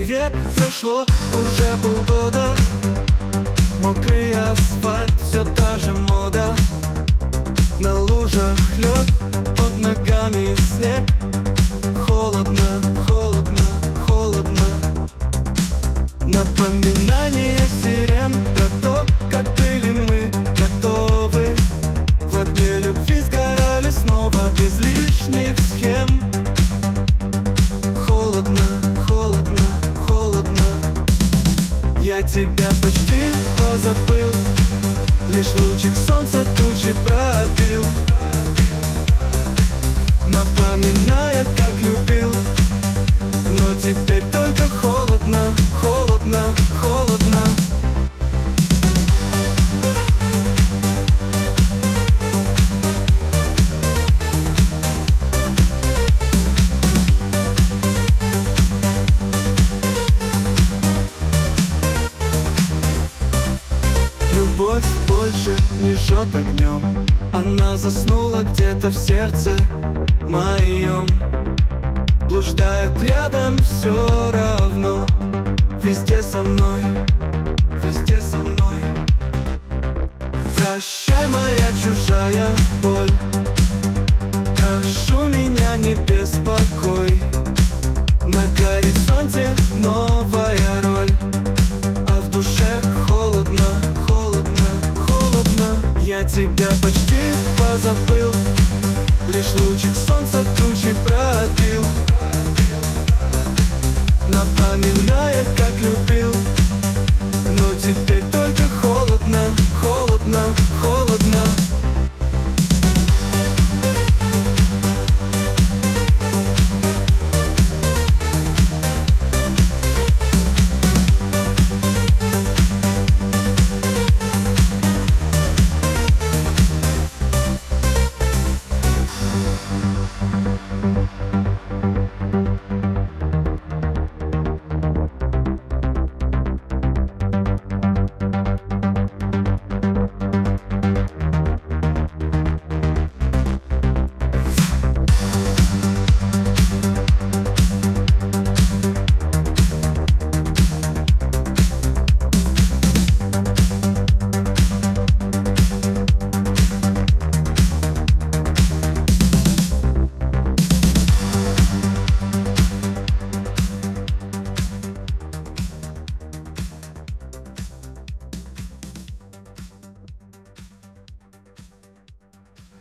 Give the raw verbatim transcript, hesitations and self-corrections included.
привет, прошло уже полгода. Мокрый асфальт, все та же мода. На лужах лед, под ногами снег. Холодно, холодно, холодно. Напоминание сирен про то, как были мы готовы. В огне любви сгорали снова без лишних схем. Холодно, холодно, холодно. Я тебя почти позабыл, лишь лучик солнца тучи пробил, напоминая, как любил. Но теперь только холодно, холодно, холодно. Любовь больше не жжет огнем, она заснула где-то в сердце моем. Блуждает рядом все равно, везде со мной, везде со мной. Прощай, моя чужая боль, прошу меня, не беспокой. На горизонте новая роль, а в душе холодно, холодно, холодно. Я тебя почти позабыл, лишь лучик солнца тучи пробил, напоминая, как любил.